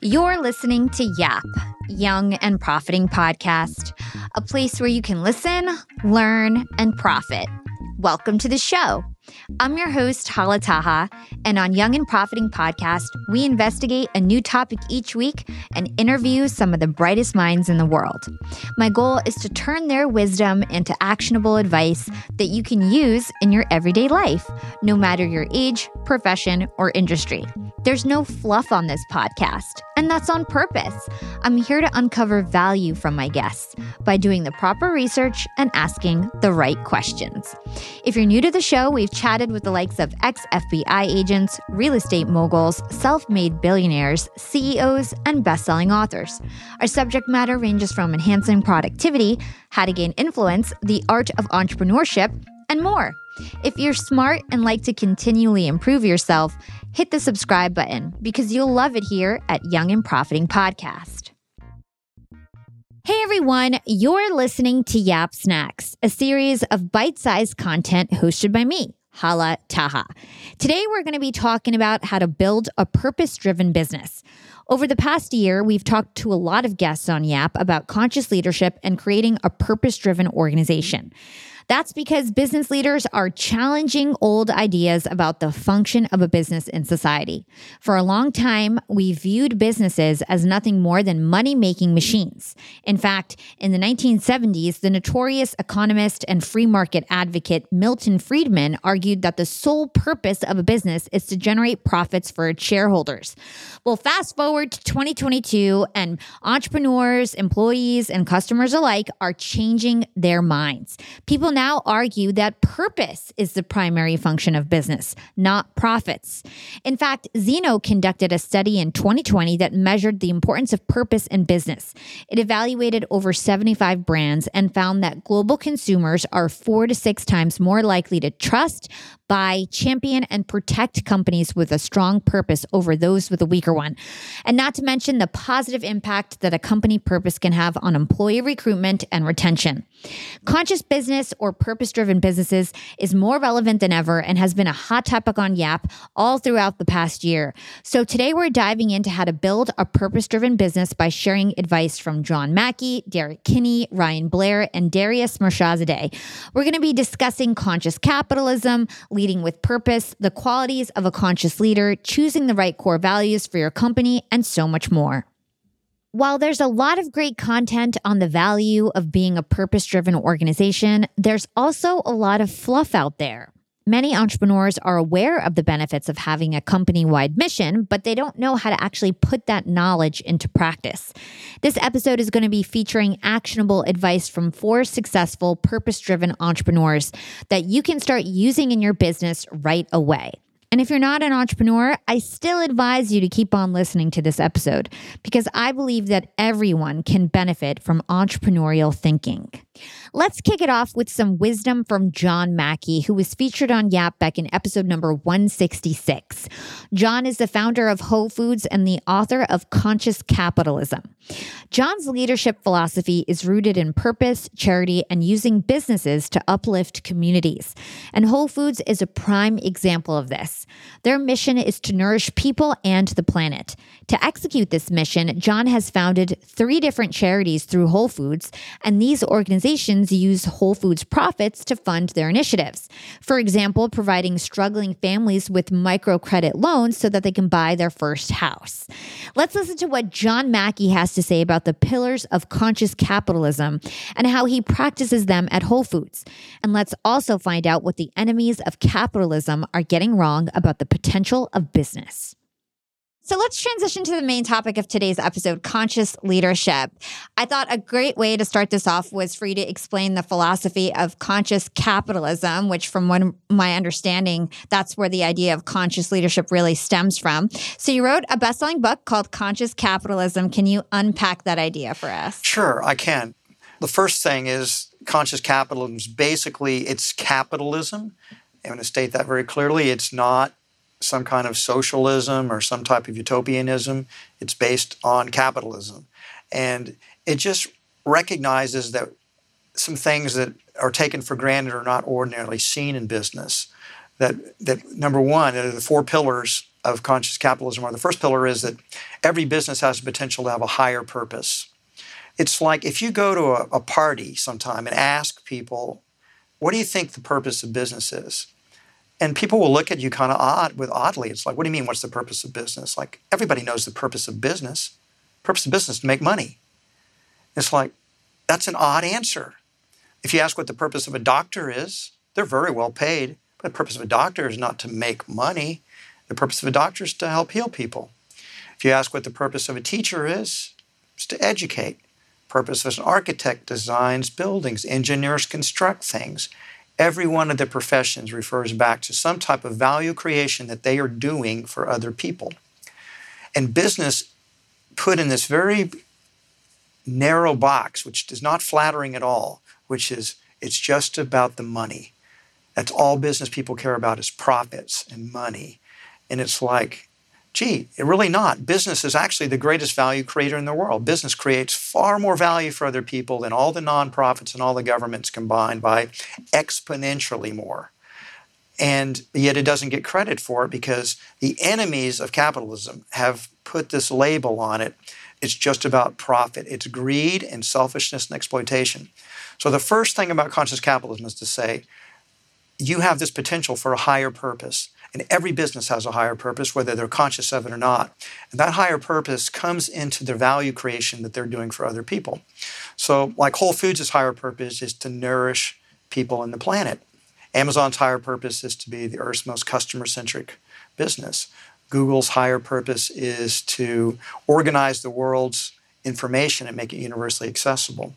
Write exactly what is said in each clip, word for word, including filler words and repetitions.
You're listening to Yap, Young and Profiting Podcast, a place where you can listen, learn, and profit. Welcome to the show. I'm your host, Hala Taha, and on Young and Profiting Podcast, we investigate a new topic each week and interview some of the brightest minds in the world. My goal is to turn their wisdom into actionable advice that you can use in your everyday life, no matter your age, profession, or industry. There's no fluff on this podcast, and that's on purpose. I'm here to uncover value from my guests by doing the proper research and asking the right questions. If you're new to the show, we've chatted with the likes of ex-F B I agents, real estate moguls, self-made billionaires, C E Os, and best-selling authors. Our subject matter ranges from enhancing productivity, how to gain influence, the art of entrepreneurship, and more. If you're smart and like to continually improve yourself, hit the subscribe button because you'll love it here at Young and Profiting Podcast. Hey everyone, you're listening to Yap Snacks, a series of bite-sized content hosted by me, Hala Taha. Today we're going to be talking about how to build a purpose-driven business. Over the past year, we've talked to a lot of guests on Yap about conscious leadership and creating a purpose-driven organization. That's because business leaders are challenging old ideas about the function of a business in society. For a long time, we viewed businesses as nothing more than money-making machines. In fact, in the nineteen seventies, the notorious economist and free market advocate Milton Friedman argued that the sole purpose of a business is to generate profits for its shareholders. Well, fast forward to twenty twenty-two, and entrepreneurs, employees, and customers alike are changing their minds. People now argue that purpose is the primary function of business, not profits. In fact, Zeno conducted a study in twenty twenty that measured the importance of purpose in business. It evaluated over seventy-five brands and found that global consumers are four to six times more likely to trust, buy, champion, and protect companies with a strong purpose over those with a weaker one. And not to mention the positive impact that a company purpose can have on employee recruitment and retention. Conscious business or purpose-driven businesses is more relevant than ever and has been a hot topic on Yap all throughout the past year. So today we're diving into how to build a purpose-driven business by sharing advice from John Mackey, Derek Kinney, Ryan Blair, and Darius Mirshahzadeh. We're going to be discussing conscious capitalism, leading with purpose, the qualities of a conscious leader, choosing the right core values for your company, and so much more. While there's a lot of great content on the value of being a purpose-driven organization, there's also a lot of fluff out there. Many entrepreneurs are aware of the benefits of having a company-wide mission, but they don't know how to actually put that knowledge into practice. This episode is going to be featuring actionable advice from four successful purpose-driven entrepreneurs that you can start using in your business right away. And if you're not an entrepreneur, I still advise you to keep on listening to this episode because I believe that everyone can benefit from entrepreneurial thinking. Let's kick it off with some wisdom from John Mackey, who was featured on Yap back in episode number one sixty-six. John is the founder of Whole Foods and the author of Conscious Capitalism. John's leadership philosophy is rooted in purpose, charity, and using businesses to uplift communities. And Whole Foods is a prime example of this. Their mission is to nourish people and the planet. To execute this mission, John has founded three different charities through Whole Foods, and these organizations use Whole Foods profits to fund their initiatives. For example, providing struggling families with microcredit loans so that they can buy their first house. Let's listen to what John Mackey has to say about the pillars of conscious capitalism and how he practices them at Whole Foods. And let's also find out what the enemies of capitalism are getting wrong about the potential of business. So let's transition to the main topic of today's episode, conscious leadership. I thought a great way to start this off was for you to explain the philosophy of conscious capitalism, which from one, my understanding, that's where the idea of conscious leadership really stems from. So you wrote a best-selling book called Conscious Capitalism. Can you unpack that idea for us? Sure, I can. The first thing is conscious capitalism is basically, it's capitalism. I'm going to state that very clearly. It's not some kind of socialism or some type of utopianism. It's based on capitalism. And it just recognizes that some things that are taken for granted are not ordinarily seen in business. That, that number one, the four pillars of conscious capitalism are, the first pillar is that every business has the potential to have a higher purpose. It's like if you go to a, a party sometime and ask people, what do you think the purpose of business is? And people will look at you kind of odd with oddly. It's like, what do you mean, what's the purpose of business? Like, everybody knows the purpose of business. The purpose of business is to make money. It's like, that's an odd answer. If you ask what the purpose of a doctor is, they're very well paid. But the purpose of a doctor is not to make money. The purpose of a doctor is to help heal people. If you ask what the purpose of a teacher is, it's to educate. The purpose of an architect designs buildings, engineers construct things. Every one of the professions refers back to some type of value creation that they are doing for other people. And business put in this very narrow box, which is not flattering at all, which is it's just about the money. That's all business people care about is profits and money. And it's like, gee, it really not. Business is actually the greatest value creator in the world. Business creates far more value for other people than all the nonprofits and all the governments combined by exponentially more. And yet it doesn't get credit for it because the enemies of capitalism have put this label on it. It's just about profit. It's greed and selfishness and exploitation. So the first thing about conscious capitalism is to say, you have this potential for a higher purpose. And every business has a higher purpose, whether they're conscious of it or not. And that higher purpose comes into their value creation that they're doing for other people. So like Whole Foods' higher purpose is to nourish people and the planet. Amazon's higher purpose is to be the Earth's most customer-centric business. Google's higher purpose is to organize the world's information and make it universally accessible.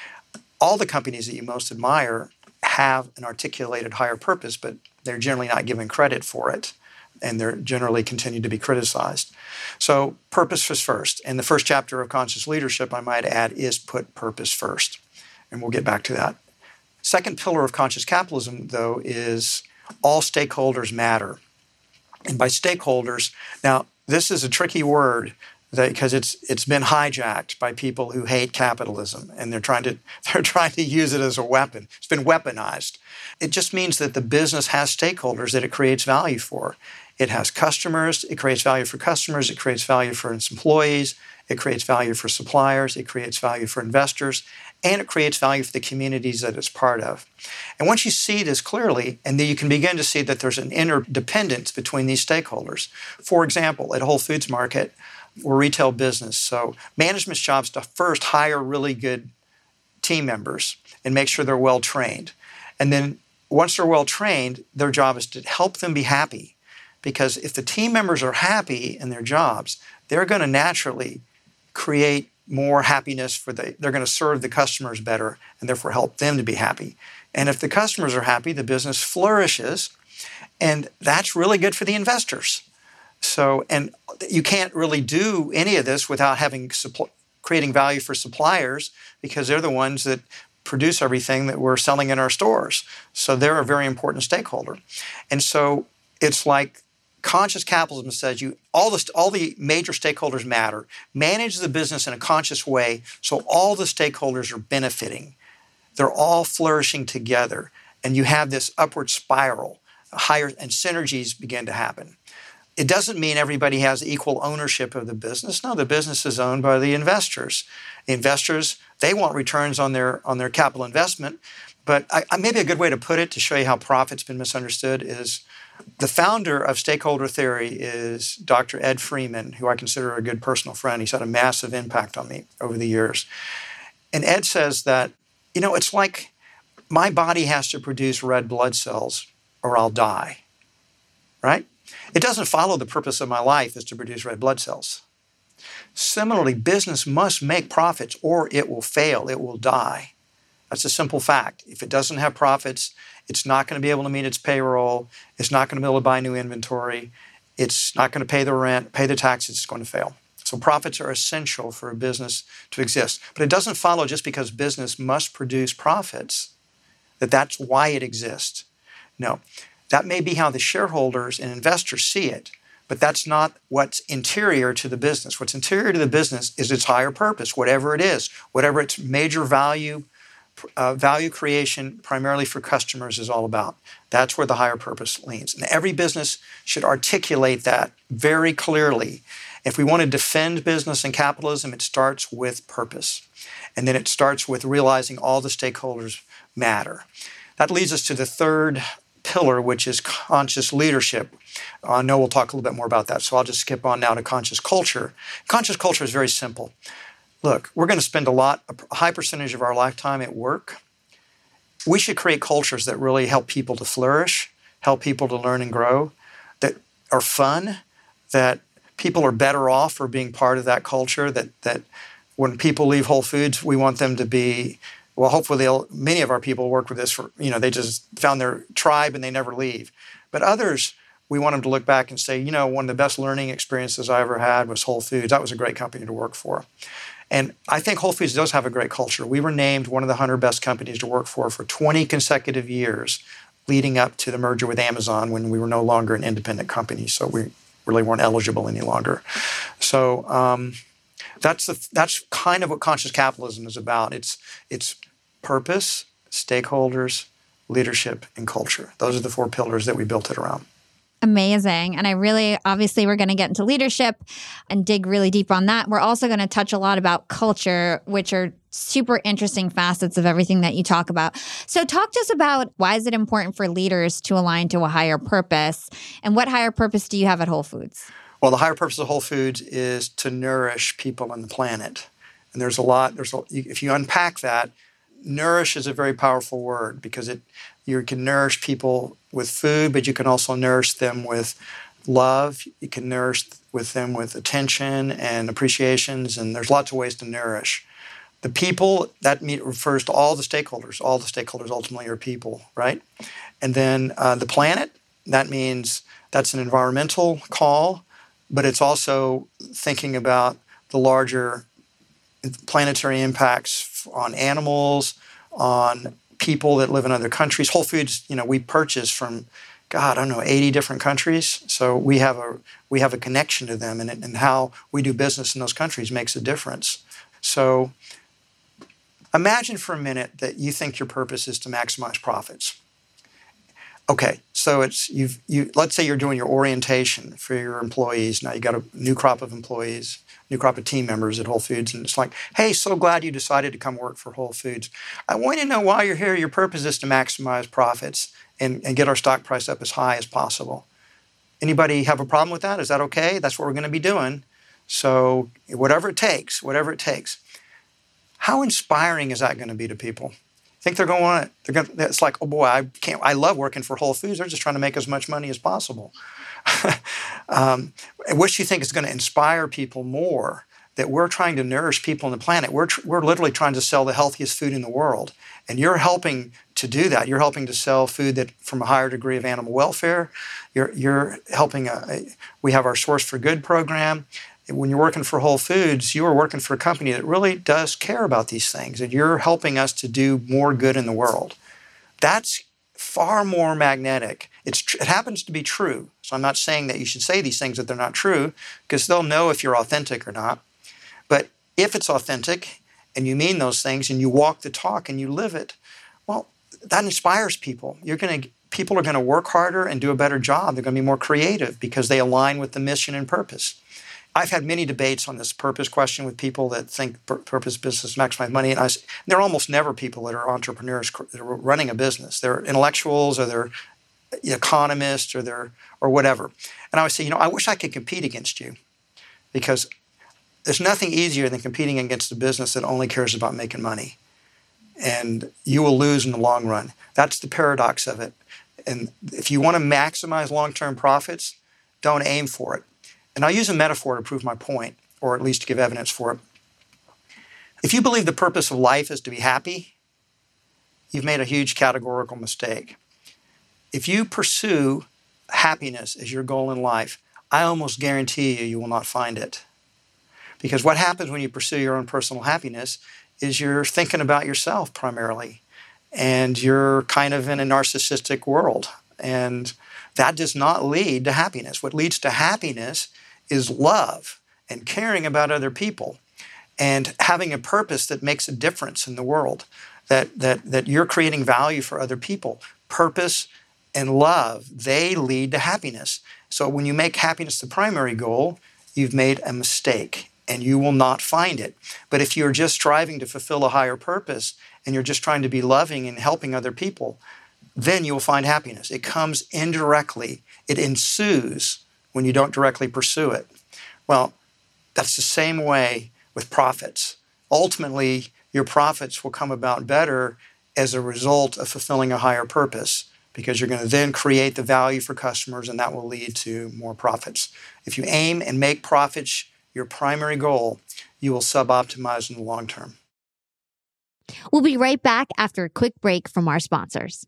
All the companies that you most admire have an articulated higher purpose, but they're generally not given credit for it, and they're generally continue to be criticized. So purpose is first. And the first chapter of Conscious Leadership, I might add, is put purpose first. And we'll get back to that. Second pillar of conscious capitalism, though, is all stakeholders matter. And by stakeholders, now this is a tricky word because it's it's been hijacked by people who hate capitalism, and they're trying to they're trying to use it as a weapon. It's been weaponized. It just means that the business has stakeholders that it creates value for. It has customers. It creates value for customers. It creates value for its employees. It creates value for suppliers. It creates value for investors. And it creates value for the communities that it's part of. And once you see this clearly, and then you can begin to see that there's an interdependence between these stakeholders. For example, at Whole Foods Market, we're a retail business. So management's job is to first hire really good team members and make sure they're well trained. And then once they're well trained, their job is to help them be happy. Because if the team members are happy in their jobs, they're going to naturally create more happiness for the, they're going to serve the customers better and therefore help them to be happy. And if the customers are happy, the business flourishes, and that's really good for the investors. So, and you can't really do any of this without having suppl- creating value for suppliers, because they're the ones that produce everything that we're selling in our stores. So they're a very important stakeholder. And so it's like conscious capitalism says you all the all the major stakeholders matter. Manage the business in a conscious way so all the stakeholders are benefiting. They're all flourishing together, and you have this upward spiral, higher, and synergies begin to happen. It doesn't mean everybody has equal ownership of the business. No, the business is owned by the investors. The investors, they want returns on their on their capital investment. But I, I, maybe a good way to put it to show you how profit's been misunderstood is the founder of stakeholder theory is Doctor Ed Freeman, who I consider a good personal friend. He's had a massive impact on me over the years. And Ed says that, you know, it's like my body has to produce red blood cells or I'll die, right? It doesn't follow the purpose of my life is to produce red blood cells. Similarly, business must make profits or it will fail, it will die. That's a simple fact. If it doesn't have profits, it's not going to be able to meet its payroll. It's not going to be able to buy new inventory. It's not going to pay the rent, pay the taxes. It's going to fail. So profits are essential for a business to exist. But it doesn't follow just because business must produce profits that that's why it exists. No, that may be how the shareholders and investors see it, but that's not what's interior to the business. What's interior to the business is its higher purpose, whatever it is, whatever its major value Uh, value creation primarily for customers is all about. That's where the higher purpose leans. And every business should articulate that very clearly. If we want to defend business and capitalism, it starts with purpose. And then it starts with realizing all the stakeholders matter. That leads us to the third pillar, which is conscious leadership. I know we'll talk a little bit more about that, so I'll just skip on now to conscious culture. Conscious culture is very simple. Look, we're going to spend a lot, a high percentage of our lifetime at work. We should create cultures that really help people to flourish, help people to learn and grow, that are fun, that people are better off for being part of that culture, that that when people leave Whole Foods, we want them to be, well, hopefully they'll, many of our people work with this for, you know, they just found their tribe and they never leave. But others, we want them to look back and say, you know, one of the best learning experiences I ever had was Whole Foods. That was a great company to work for. And I think Whole Foods does have a great culture. We were named one of the one hundred best companies to work for for twenty consecutive years leading up to the merger with Amazon when we were no longer an independent company. So we really weren't eligible any longer. So um, that's the, that's kind of what conscious capitalism is about. It's it's purpose, stakeholders, leadership, and culture. Those are the four pillars that we built it around. Amazing. And I really, obviously, we're going to get into leadership and dig really deep on that. We're also going to touch a lot about culture, which are super interesting facets of everything that you talk about. So talk to us about why is it important for leaders to align to a higher purpose, and what higher purpose do you have at Whole Foods? Well, the higher purpose of Whole Foods is to nourish people on the planet. And there's a lot, there's a, if you unpack that, nourish is a very powerful word because it you can nourish people with food, but you can also nourish them with love. You can nourish with them with attention and appreciations, and there's lots of ways to nourish. The people, that refers to all the stakeholders. All the stakeholders ultimately are people, right? And then uh, the planet, that means that's an environmental call, but it's also thinking about the larger planetary impacts on animals, on people that live in other countries. Whole Foods, you know, we purchase from, God, I don't know, eighty different countries. So we have a we have a connection to them, and, and how we do business in those countries makes a difference. So imagine for a minute that you think your purpose is to maximize profits. Okay, so it's you've you. Let's say you're doing your orientation for your employees. Now you got a new crop of employees, new crop of team members at Whole Foods, and it's like, hey, so glad you decided to come work for Whole Foods. I want you to know why you're here. Your purpose is to maximize profits and, and get our stock price up as high as possible. Anybody have a problem with that? Is that okay? That's what we're going to be doing. So whatever it takes, whatever it takes. How inspiring is that going to be to people? Think they're going to want it. They're going to, it's like, oh boy, I can't. I love working for Whole Foods. They're just trying to make as much money as possible. um, which you think is going to inspire people more, that we're trying to nourish people on the planet. We're tr- we're literally trying to sell the healthiest food in the world, and you're helping to do that. You're helping to sell food that from a higher degree of animal welfare. You're you're helping. A, a, we have our Source for Good program. When you're working for Whole Foods, you are working for a company that really does care about these things, and you're helping us to do more good in the world. That's far more magnetic. It's tr- it happens to be true. So I'm not saying that you should say these things that they're not true, because they'll know if you're authentic or not. But if it's authentic and you mean those things and you walk the talk and you live it, well, that inspires people. You're going to people are going to work harder and do a better job. They're going to be more creative because they align with the mission and purpose. I've had many debates on this purpose question with people that think pur- purpose business maximize money. And I, they're almost never people that are entrepreneurs that are running a business. They're intellectuals, or they're economists, or they're or whatever. And I would say, you know, I wish I could compete against you, because there's nothing easier than competing against a business that only cares about making money. And you will lose in the long run. That's the paradox of it. And if you want to maximize long-term profits, don't aim for it. And I'll use a metaphor to prove my point, or at least to give evidence for it. If you believe the purpose of life is to be happy, you've made a huge categorical mistake. If you pursue happiness as your goal in life, I almost guarantee you, you will not find it. Because what happens when you pursue your own personal happiness is you're thinking about yourself primarily, and you're kind of in a narcissistic world. And that does not lead to happiness. What leads to happiness is love and caring about other people and having a purpose that makes a difference in the world, that, that, that you're creating value for other people. Purpose and love, they lead to happiness. So when you make happiness the primary goal, you've made a mistake and you will not find it. But if you're just striving to fulfill a higher purpose and you're just trying to be loving and helping other people, then you'll find happiness. It comes indirectly. It ensues when you don't directly pursue it. Well, that's the same way with profits. Ultimately, your profits will come about better as a result of fulfilling a higher purpose, because you're going to then create the value for customers, and that will lead to more profits. If you aim and make profits your primary goal, you will sub-optimize in the long term. We'll be right back after a quick break from our sponsors.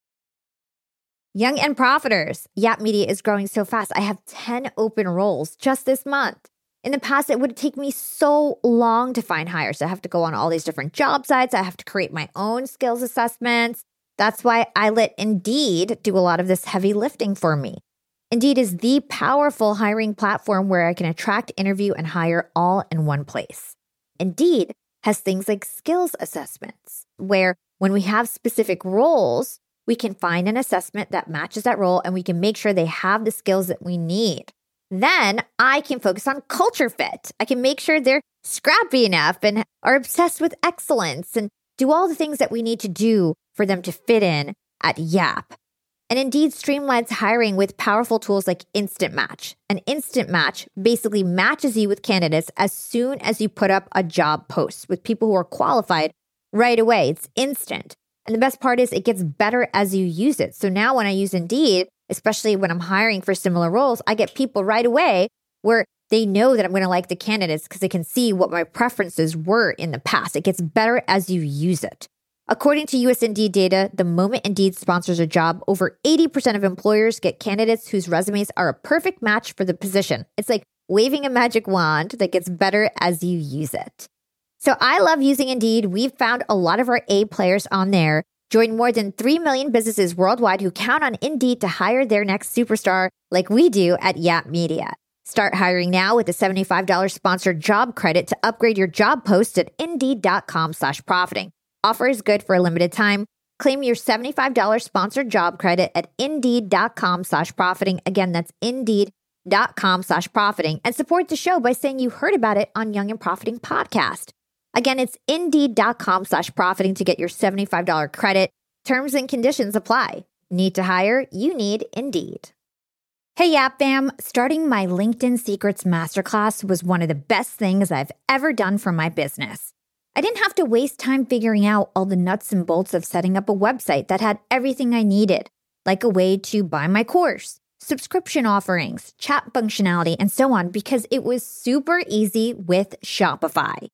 Young and Profiters. Yap Media is growing so fast. I have ten open roles just this month. In the past, it would take me so long to find hires. I have to go on all these different job sites. I have to create my own skills assessments. That's why I let Indeed do a lot of this heavy lifting for me. Indeed is the powerful hiring platform where I can attract, interview, and hire all in one place. Indeed has things like skills assessments, where when we have specific roles, we can find an assessment that matches that role and we can make sure they have the skills that we need. Then I can focus on culture fit. I can make sure they're scrappy enough and are obsessed with excellence and do all the things that we need to do for them to fit in at Yap. And Indeed streamlines hiring with powerful tools like Instant Match. An Instant Match basically matches you with candidates as soon as you put up a job post with people who are qualified right away. It's instant. And the best part is it gets better as you use it. So now when I use Indeed, especially when I'm hiring for similar roles, I get people right away where they know that I'm going to like the candidates because they can see what my preferences were in the past. It gets better as you use it. According to U S Indeed data, the moment Indeed sponsors a job, over eighty percent of employers get candidates whose resumes are a perfect match for the position. It's like waving a magic wand that gets better as you use it. So I love using Indeed. We've found a lot of our A players on there. Join more than three million businesses worldwide who count on Indeed to hire their next superstar like we do at Yap Media. Start hiring now with a seventy-five dollars sponsored job credit to upgrade your job post at Indeed.com slash profiting. Offer is good for a limited time. Claim your seventy-five dollars sponsored job credit at Indeed.com slash profiting. Again, that's Indeed.com slash profiting. And support the show by saying you heard about it on Young and Profiting Podcast. Again, it's Indeed.com slash profiting to get your seventy-five dollars credit. Terms and conditions apply. Need to hire? You need Indeed. Hey, Yap fam. Starting my LinkedIn Secrets Masterclass was one of the best things I've ever done for my business. I didn't have to waste time figuring out all the nuts and bolts of setting up a website that had everything I needed, like a way to buy my course, subscription offerings, chat functionality, and so on, because it was super easy with Shopify.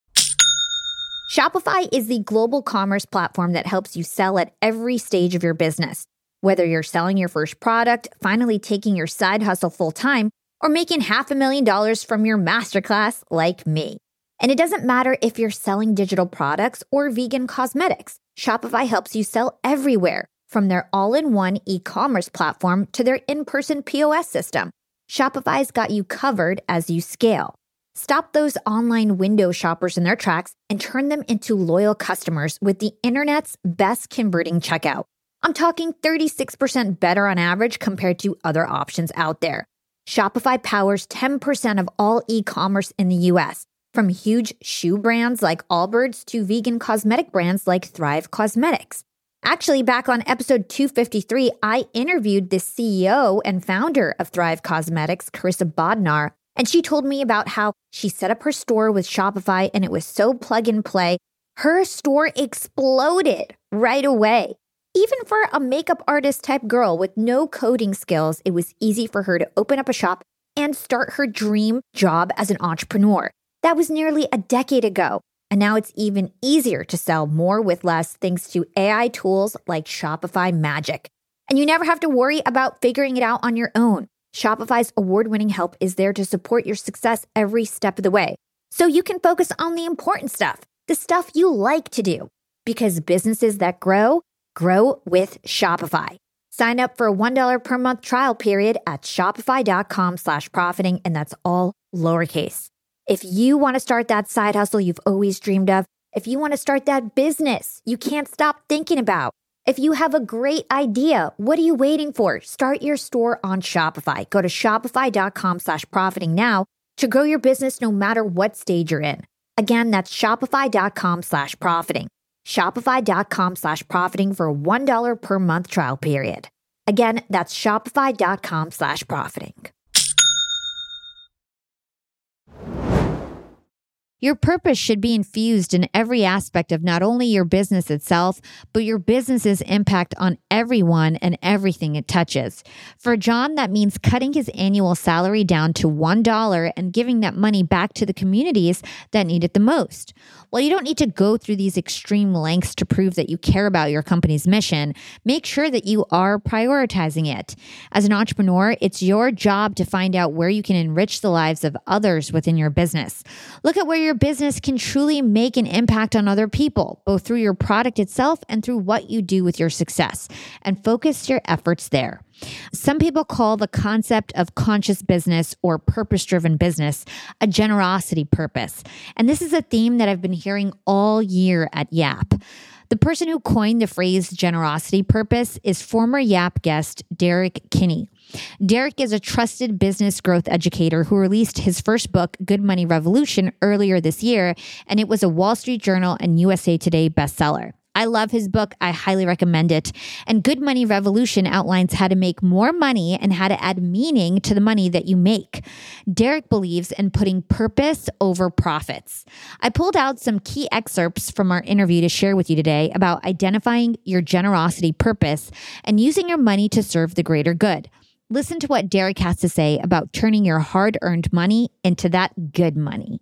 Shopify is the global commerce platform that helps you sell at every stage of your business. Whether you're selling your first product, finally taking your side hustle full-time, or making half a million dollars from your masterclass like me. And it doesn't matter if you're selling digital products or vegan cosmetics. Shopify helps you sell everywhere, from their all-in-one e-commerce platform to their in-person P O S system. Shopify's got you covered as you scale. Stop those online window shoppers in their tracks and turn them into loyal customers with the internet's best converting checkout. I'm talking thirty-six percent better on average compared to other options out there. Shopify powers ten percent of all e-commerce in the U S, from huge shoe brands like Allbirds to vegan cosmetic brands like Thrive Cosmetics. Actually, back on episode two fifty-three, I interviewed the C E O and founder of Thrive Cosmetics, Carissa Bodnar, and she told me about how she set up her store with Shopify and it was so plug and play. Her store exploded right away. Even for a makeup artist type girl with no coding skills, it was easy for her to open up a shop and start her dream job as an entrepreneur. That was nearly a decade ago, and now it's even easier to sell more with less thanks to A I tools like Shopify Magic. And you never have to worry about figuring it out on your own. Shopify's award-winning help is there to support your success every step of the way, so you can focus on the important stuff, the stuff you like to do. Because businesses that grow, grow with Shopify. Sign up for a one dollar per month trial period at shopify.com slash profiting, and that's all lowercase. If you want to start that side hustle you've always dreamed of, if you want to start that business you can't stop thinking about, if you have a great idea, what are you waiting for? Start your store on Shopify. Go to shopify.com slash profiting now to grow your business no matter what stage you're in. Again, that's shopify.com slash profiting. Shopify.com slash profiting for a one dollar per month trial period. Again, that's shopify.com slash profiting. Your purpose should be infused in every aspect of not only your business itself, but your business's impact on everyone and everything it touches. For John, that means cutting his annual salary down to one dollar and giving that money back to the communities that need it the most. While you don't need to go through these extreme lengths to prove that you care about your company's mission, make sure that you are prioritizing it. As an entrepreneur, it's your job to find out where you can enrich the lives of others within your business. Look at where your business can truly make an impact on other people, both through your product itself and through what you do with your success, and focus your efforts there. Some people call the concept of conscious business or purpose-driven business a generosity purpose. And this is a theme that I've been hearing all year at Yap. The person who coined the phrase generosity purpose is former Yap guest Derek Kinney. Derek is a trusted business growth educator who released his first book, Good Money Revolution, earlier this year, and it was a Wall Street Journal and U S A Today bestseller. I love his book. I highly recommend it. And Good Money Revolution outlines how to make more money and how to add meaning to the money that you make. Derek believes in putting purpose over profits. I pulled out some key excerpts from our interview to share with you today about identifying your generosity purpose and using your money to serve the greater good. Listen to what Derek has to say about turning your hard-earned money into that good money.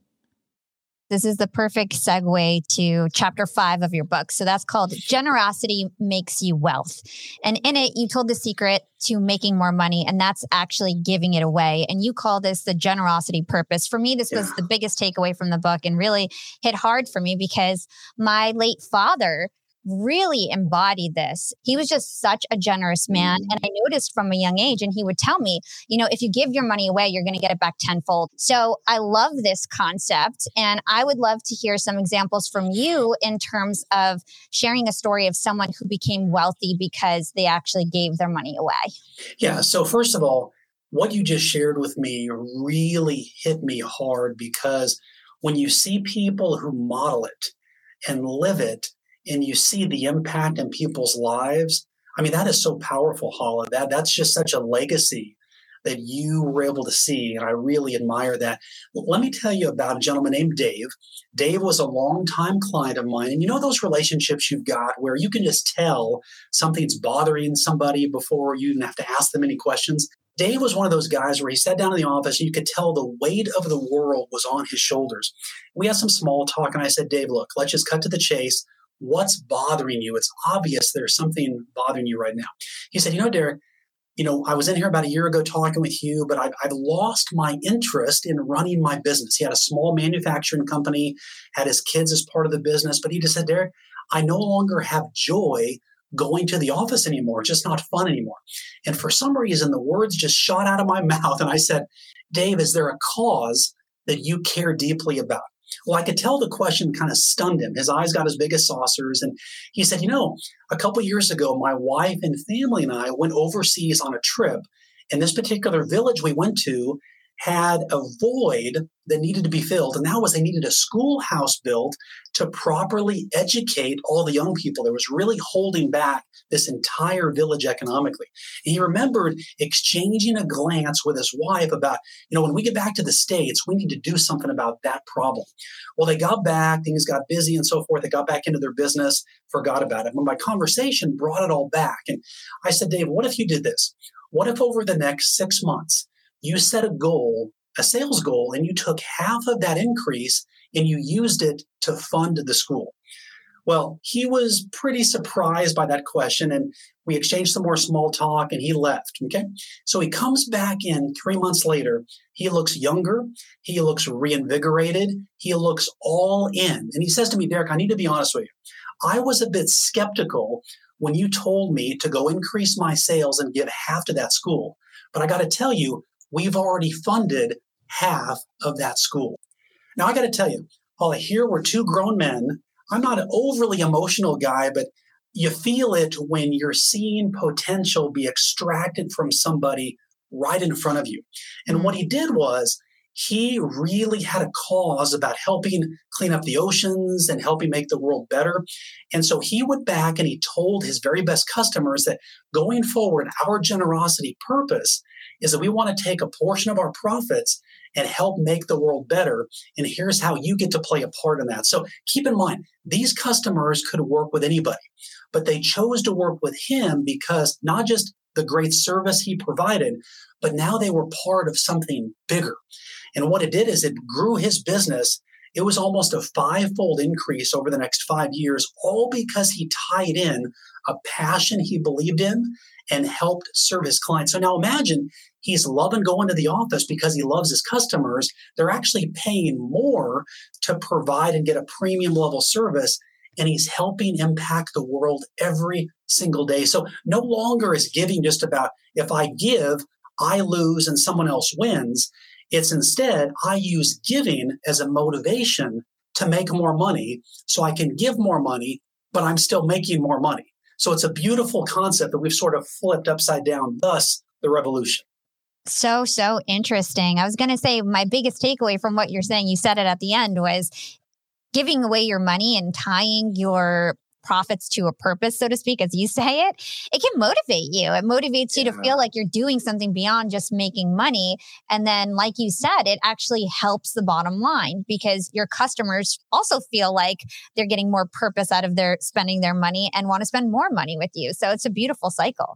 This is the perfect segue to chapter five of your book. So that's called Generosity Makes You Wealth. And in it, you told the secret to making more money, and that's actually giving it away. And you call this the generosity purpose. For me, this yeah. was the biggest takeaway from the book and really hit hard for me because my late father really embodied this. He was just such a generous man. And I noticed from a young age, and he would tell me, you know, if you give your money away, you're going to get it back tenfold. So I love this concept. And I would love to hear some examples from you in terms of sharing a story of someone who became wealthy because they actually gave their money away. Yeah. So first of all, what you just shared with me really hit me hard because when you see people who model it and live it, and you see the impact in people's lives, I mean, that is so powerful, Hala. That, that's just such a legacy that you were able to see, and I really admire that. Let me tell you about a gentleman named Dave. Dave was a longtime client of mine, and you know those relationships you've got where you can just tell something's bothering somebody before you even have to ask them any questions? Dave was one of those guys where he sat down in the office and you could tell the weight of the world was on his shoulders. We had some small talk, and I said, Dave, look, let's just cut to the chase. What's bothering you? It's obvious there's something bothering you right now. He said, you know, Derek, you know, I was in here about a year ago talking with you, but I've, I've lost my interest in running my business. He had a small manufacturing company, had his kids as part of the business, but he just said, Derek, I no longer have joy going to the office anymore. It's just not fun anymore. And for some reason, the words just shot out of my mouth. And I said, Dave, is there a cause that you care deeply about? Well, I could tell the question kind of stunned him. His eyes got as big as saucers. And he said, you know, a couple years ago, my wife and family and I went overseas on a trip. And this particular village we went to had a void that needed to be filled. And that was they needed a schoolhouse built to properly educate all the young people. That was really holding back this entire village economically. And he remembered exchanging a glance with his wife about, you know, when we get back to the States, we need to do something about that problem. Well, they got back, things got busy and so forth. They got back into their business, forgot about it. But my conversation brought it all back. And I said, Dave, what if you did this? What if over the next six months, you set a goal, a sales goal, and you took half of that increase and you used it to fund the school? Well, he was pretty surprised by that question, and we exchanged some more small talk, and he left, okay? So he comes back in three months later. He looks younger. He looks reinvigorated. He looks all in. And he says to me, Derek, I need to be honest with you. I was a bit skeptical when you told me to go increase my sales and give half to that school. But I got to tell you, we've already funded half of that school. Now, I got to tell you, Paula, here we're two grown men. I'm not an overly emotional guy, but you feel it when you're seeing potential be extracted from somebody right in front of you. And what he did was he really had a cause about helping clean up the oceans and helping make the world better. And so he went back and he told his very best customers that going forward, our generosity purpose is that we want to take a portion of our profits and help make the world better. And here's how you get to play a part in that. So keep in mind, these customers could work with anybody, but they chose to work with him because not just the great service he provided, but now they were part of something bigger. And what it did is it grew his business. It was almost a five-fold increase over the next five years, all because he tied in a passion he believed in and helped serve his clients. So now imagine he's loving going to the office because he loves his customers. They're actually paying more to provide and get a premium level service, and he's helping impact the world every single day. So no longer is giving just about if I give, I lose and someone else wins. It's instead, I use giving as a motivation to make more money so I can give more money, but I'm still making more money. So it's a beautiful concept that we've sort of flipped upside down, thus the revolution. So, so interesting. I was going to say my biggest takeaway from what you're saying, you said it at the end, was giving away your money and tying your profits to a purpose, so to speak, as you say it, it can motivate you. It motivates you yeah. to feel like you're doing something beyond just making money. And then, like you said, it actually helps the bottom line because your customers also feel like they're getting more purpose out of their spending their money and want to spend more money with you. So it's a beautiful cycle.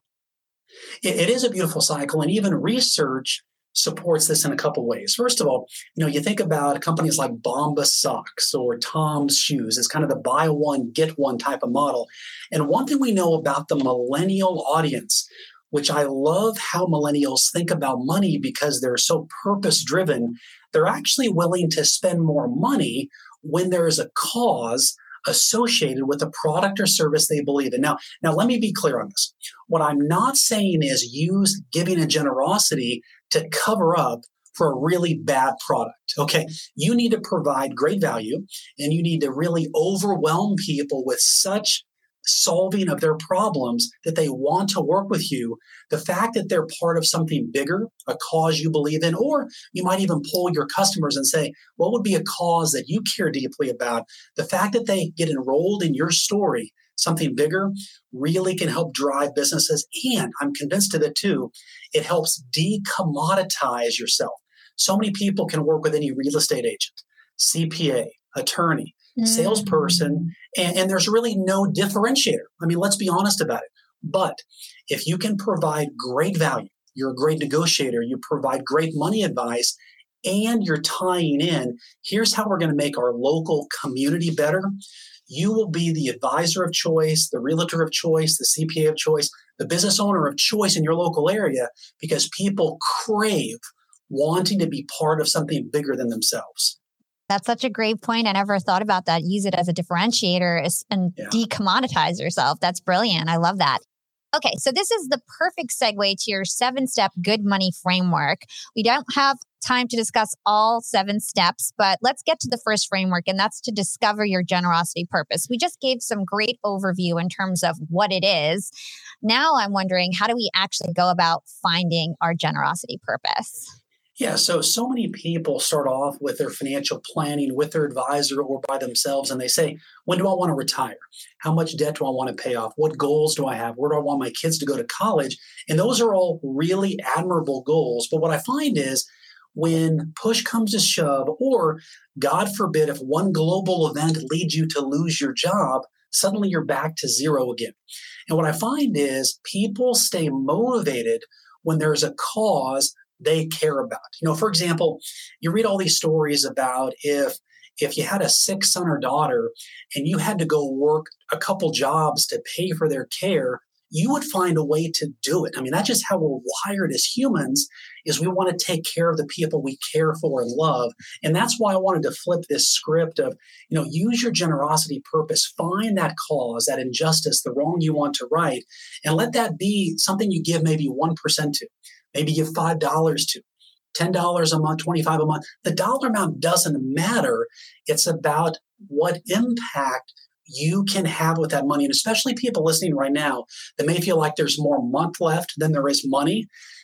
It, it is a beautiful cycle. And even research supports this in a couple ways. First of all, you know, you think about companies like Bombas socks or Tom's shoes. It's kind of the buy one, get one type of model. And one thing we know about the millennial audience, which I love how millennials think about money because they're so purpose-driven, they're actually willing to spend more money when there is a cause associated with a product or service they believe in. Now, now, let me be clear on this. What I'm not saying is use giving and generosity to cover up for a really bad product. Okay, you need to provide great value and you need to really overwhelm people with such solving of their problems that they want to work with you. The fact that they're part of something bigger, a cause you believe in, or you might even poll your customers and say, what would be a cause that you care deeply about? The fact that they get enrolled in your story, something bigger, really can help drive businesses. And I'm convinced of it too, it helps decommoditize yourself. So many people can work with any real estate agent, C P A, attorney, salesperson, and, and there's really no differentiator. I mean, let's be honest about it. But if you can provide great value, you're a great negotiator, you provide great money advice, and you're tying in, here's how we're going to make our local community better. You will be the advisor of choice, the realtor of choice, the C P A of choice, the business owner of choice in your local area because people crave wanting to be part of something bigger than themselves. That's such a great point. I never thought about that. Use it as a differentiator and yeah. decommoditize yourself. That's brilliant. I love that. Okay, so this is the perfect segue to your seven-step good money framework. We don't have time to discuss all seven steps, but let's get to the first framework, and that's to discover your generosity purpose. We just gave some great overview in terms of what it is. Now I'm wondering, how do we actually go about finding our generosity purpose? Yeah, so so many people start off with their financial planning with their advisor or by themselves, and they say, when do I want to retire? How much debt do I want to pay off? What goals do I have? Where do I want my kids to go to college? And those are all really admirable goals. But what I find is when push comes to shove, or God forbid, if one global event leads you to lose your job, suddenly you're back to zero again. And what I find is people stay motivated when there's a cause they care about. You know, for example, you read all these stories about if if you had a sick son or daughter and you had to go work a couple jobs to pay for their care, you would find a way to do it. I mean, that's just how we're wired as humans, is we want to take care of the people we care for and love. And that's why I wanted to flip this script of, you know, use your generosity purpose, find that cause, that injustice, the wrong you want to right, and let that be something you give maybe one percent to. Maybe give five dollars to, ten dollars a month, twenty-five dollars a month. The dollar amount doesn't matter. It's about what impact you can have with that money. And especially people listening right now that may feel like there's more month left than there is money.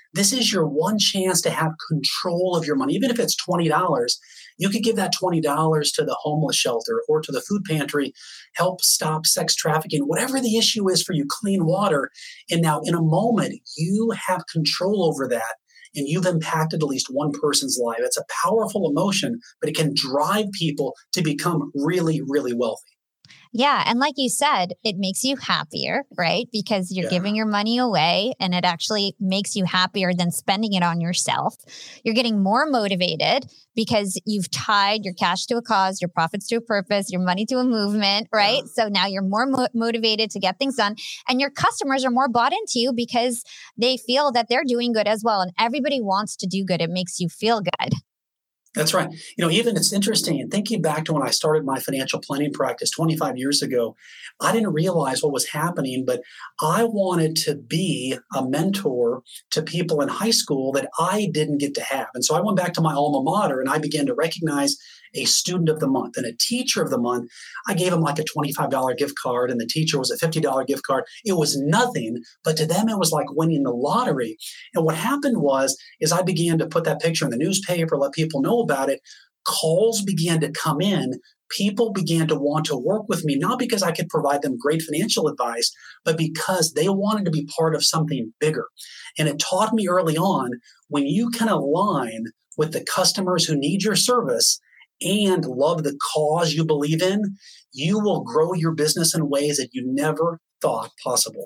This is your one chance to have control of your money. Even if it's twenty dollars, you could give that twenty dollars to the homeless shelter or to the food pantry, help stop sex trafficking, whatever the issue is for you, clean water. And now in a moment, you have control over that and you've impacted at least one person's life. It's a powerful emotion, but it can drive people to become really, really wealthy. Yeah. And like you said, it makes you happier, right? Because you're Yeah. giving your money away and it actually makes you happier than spending it on yourself. You're getting more motivated because you've tied your cash to a cause, your profits to a purpose, your money to a movement, right? So now you're more mo- motivated to get things done and your customers are more bought into you because they feel that they're doing good as well. And everybody wants to do good. It makes you feel good. That's right. You know, even it's interesting, and thinking back to when I started my financial planning practice twenty-five years ago, I didn't realize what was happening, but I wanted to be a mentor to people in high school that I didn't get to have. And so I went back to my alma mater and I began to recognize a student of the month and a teacher of the month. I gave them like a twenty-five dollars gift card and the teacher was a fifty dollars gift card. It was nothing, but to them, it was like winning the lottery. And what happened was, is I began to put that picture in the newspaper, let people know about it. Calls began to come in. People began to want to work with me, not because I could provide them great financial advice, but because they wanted to be part of something bigger. And it taught me early on, when you can align with the customers who need your service and love the cause you believe in, you will grow your business in ways that you never thought possible.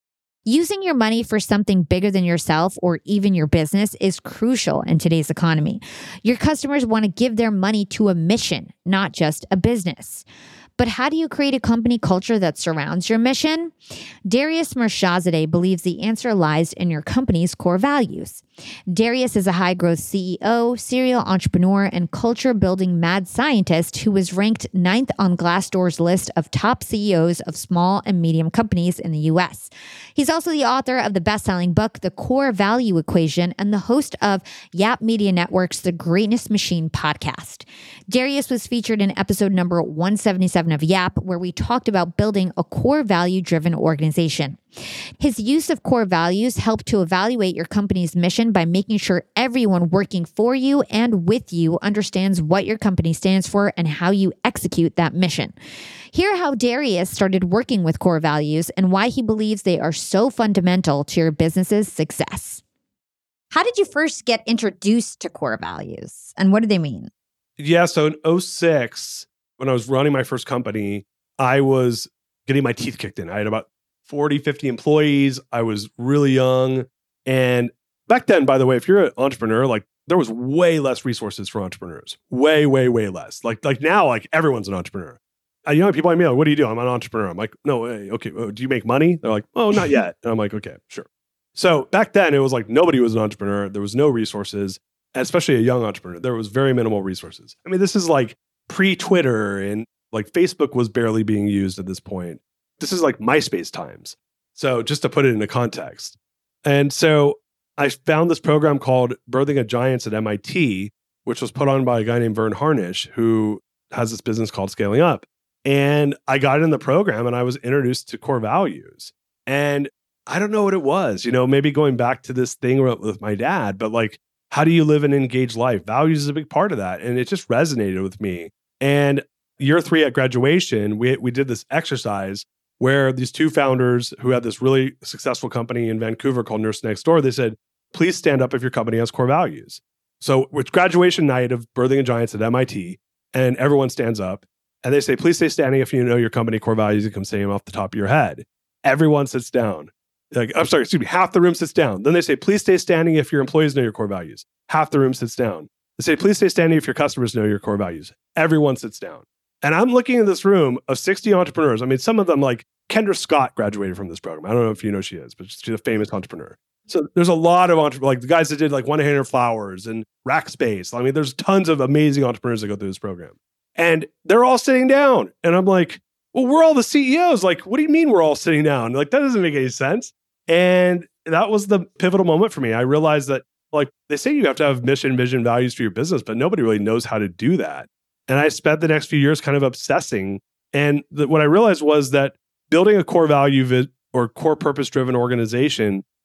Using your money for something bigger than yourself or even your business is crucial in today's economy. Your customers want to give their money to a mission, not just a business. But how do you create a company culture that surrounds your mission? Darius Mirshahzadeh believes the answer lies in your company's core values. Darius is a high-growth C E O, serial entrepreneur, and culture-building mad scientist who was ranked ninth on Glassdoor's list of top C E Os of small and medium companies in the U S. He's also the author of the best-selling book, The Core Value Equation, and the host of Yap Media Network's The Greatness Machine podcast. Darius was featured in episode number one seventy-seven of Yap, where we talked about building a core value-driven organization. His use of core values helped to evaluate your company's mission by making sure everyone working for you and with you understands what your company stands for and how you execute that mission. Hear how Darius started working with core values and why he believes they are so fundamental to your business's success. How did you first get introduced to core values and what do they mean? Yeah, so in oh six, when I was running my first company, I was getting my teeth kicked in. I had about forty, fifty employees. I was really young. And back then, by the way, if you're an entrepreneur, like there was way less resources for entrepreneurs. Way, way, way less. Like, like now, like everyone's an entrepreneur. Uh, you know, people like me, like, what do you do? I'm an entrepreneur. I'm like, no, hey, okay, well, do you make money? They're like, oh, not yet. And I'm like, okay, sure. So back then, it was like nobody was an entrepreneur. There was no resources, and especially a young entrepreneur. There was very minimal resources. I mean, this is like pre-Twitter and like Facebook was barely being used at this point. This is like MySpace times. So just to put it into context. And so I found this program called Birthing a Giants at M I T, which was put on by a guy named Vern Harnish, who has this business called Scaling Up. And I got in the program and I was introduced to core values. And I don't know what it was, you know, maybe going back to this thing with my dad, but like, how do you live an engaged life? Values is a big part of that. And it just resonated with me. And year three at graduation, we we did this exercise where these two founders who had this really successful company in Vancouver called Nurse Next Door, they said, please stand up if your company has core values. So it's graduation night of Birthing a Giants at M I T, and everyone stands up and they say, please stay standing if you know your company core values. You can say them off the top of your head. Everyone sits down. Like, I'm sorry, excuse me, half the room sits down. Then they say, please stay standing if your employees know your core values. Half the room sits down. They say, please stay standing if your customers know your core values. Everyone sits down. And I'm looking in this room of sixty entrepreneurs. I mean, some of them, like Kendra Scott graduated from this program. I don't know if you know she is, but she's a famous entrepreneur. So there's a lot of entrepreneurs, like the guys that did like one hundred Flowers and Rackspace. I mean, there's tons of amazing entrepreneurs that go through this program. And they're all sitting down. And I'm like, well, we're all the C E Os. Like, what do you mean we're all sitting down? Like, that doesn't make any sense. And that was the pivotal moment for me. I realized that, like, they say you have to have mission, vision, values for your business, but nobody really knows how to do that. And I spent the next few years kind of obsessing. And the, what I realized was that building a core value vi- or core purpose-driven organization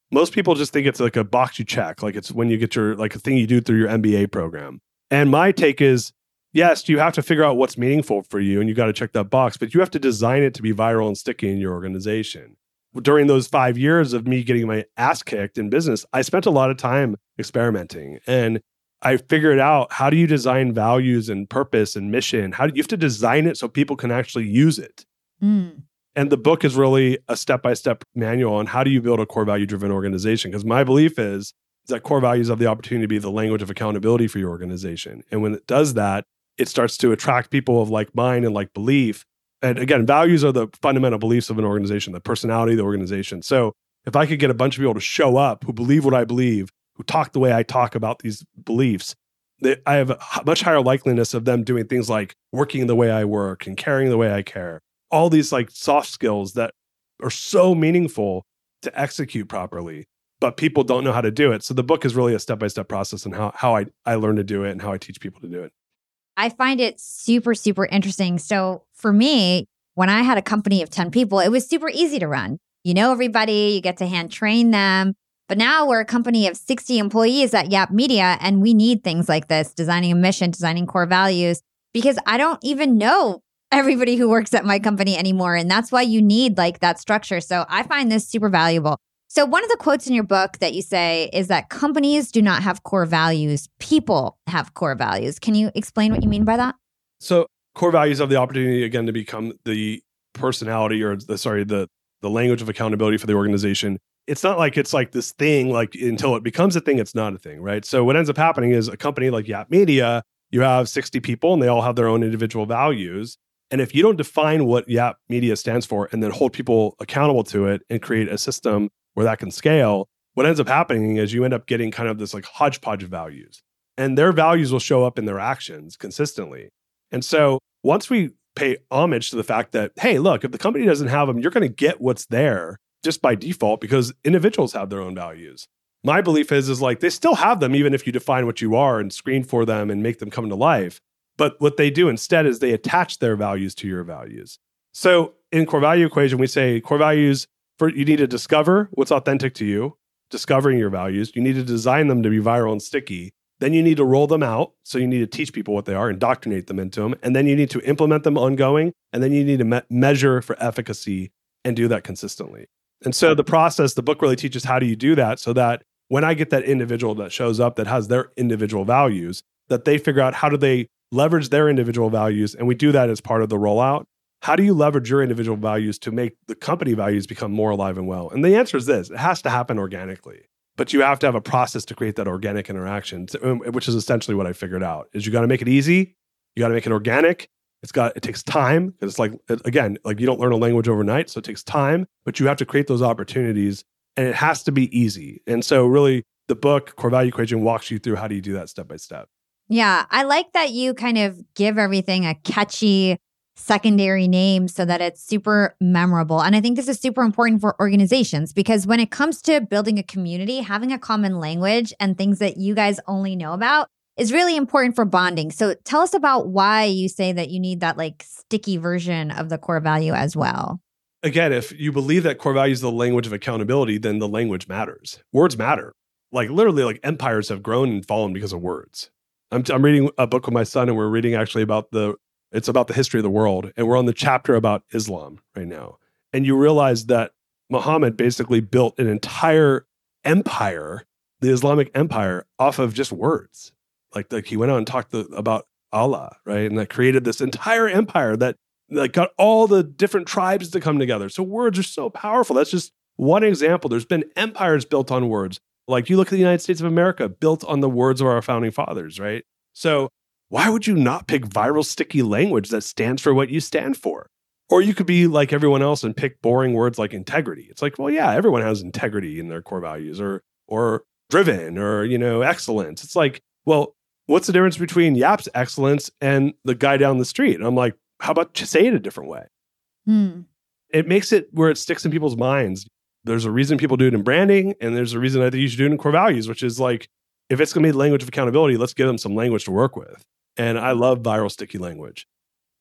Most people just think it's like a box you check, like it's when you get your, like a thing you do through your M B A program. And my take is, yes, you have to figure out what's meaningful for you and you got to check that box, but you have to design it to be viral and sticky in your organization. During those five years of me getting my ass kicked in business, I spent a lot of time experimenting and I figured out, how do you design values and purpose and mission? How do you have to design it so people can actually use it? Mm. And the book is really a step-by-step manual on how do you build a core value-driven organization? Because my belief is, is that core values have the opportunity to be the language of accountability for your organization. And when it does that, it starts to attract people of like mind and like belief. And again, values are the fundamental beliefs of an organization, the personality of the organization. So if I could get a bunch of people to show up who believe what I believe, who talk the way I talk about these beliefs, they, I have a much higher likeliness of them doing things like working the way I work and caring the way I care. All these like soft skills that are so meaningful to execute properly, but people don't know how to do it. So the book is really a step-by-step process on how, how I, I learn to do it and how I teach people to do it. I find it super, super interesting. So for me, when I had a company of ten people, it was super easy to run. You know everybody, you get to hand train them. But now we're a company of sixty employees at Yap Media, and we need things like this, designing a mission, designing core values, because I don't even know everybody who works at my company anymore. And that's why you need like that structure. So I find this super valuable. So one of the quotes in your book that you say is that companies do not have core values. People have core values. Can you explain what you mean by that? So core values have the opportunity, again, to become the personality or the, sorry, the, the language of accountability for the organization. It's not like it's like this thing, like until it becomes a thing, it's not a thing, right? So what ends up happening is a company like Yap Media, you have sixty people and they all have their own individual values. And if you don't define what Yap Media stands for and then hold people accountable to it and create a system where that can scale, what ends up happening is you end up getting kind of this like hodgepodge of values. And their values will show up in their actions consistently. And so once we pay homage to the fact that, hey, look, if the company doesn't have them, you're going to get what's there just by default because individuals have their own values. My belief is, is like they still have them even if you define what you are and screen for them and make them come to life. But what they do instead is they attach their values to your values. So in core value equation, we say core values, for you need to discover what's authentic to you, discovering your values. You need to design them to be viral and sticky. Then you need to roll them out. So you need to teach people what they are, indoctrinate them into them. And then you need to implement them ongoing. And then you need to me- measure for efficacy and do that consistently. And so the process, the book really teaches how do you do that so that when I get that individual that shows up that has their individual values, that they figure out how do they leverage their individual values. And we do that as part of the rollout. How do you leverage your individual values to make the company values become more alive and well? And the answer is this, it has to happen organically, but you have to have a process to create that organic interaction, which is essentially what I figured out, is you got to make it easy. You got to make it organic. It's got, it takes time. It's like, again, like you don't learn a language overnight, so it takes time, but you have to create those opportunities and it has to be easy. And so really the book, Core Value Equation, walks you through how do you do that step by step. Yeah, I like that you kind of give everything a catchy secondary name so that it's super memorable. And I think this is super important for organizations because when it comes to building a community, having a common language and things that you guys only know about is really important for bonding. So tell us about why you say that you need that like sticky version of the core value as well. Again, if you believe that core value is the language of accountability, then the language matters. Words matter. Like literally, like empires have grown and fallen because of words. I'm, I'm reading a book with my son and we're reading actually about the It's about the history of the world. And we're on the chapter about Islam right now. And you realize that Muhammad basically built an entire empire, the Islamic empire, off of just words. Like, like he went out and talked to, about Allah, right? And that created this entire empire that like got all the different tribes to come together. So words are so powerful. That's just one example. There's been empires built on words. Like you look at the United States of America, built on the words of our founding fathers, right? So why would you not pick viral, sticky language that stands for what you stand for? Or you could be like everyone else and pick boring words like integrity. It's like, well, yeah, everyone has integrity in their core values, or or driven, or, you know, excellence. It's like, well, what's the difference between Yap's excellence and the guy down the street? And I'm like, how about just say it a different way? Hmm. It makes it where it sticks in people's minds. There's a reason people do it in branding, and there's a reason I think you should do it in core values, which is like, if it's going to be the language of accountability, let's give them some language to work with. And I love viral, sticky language.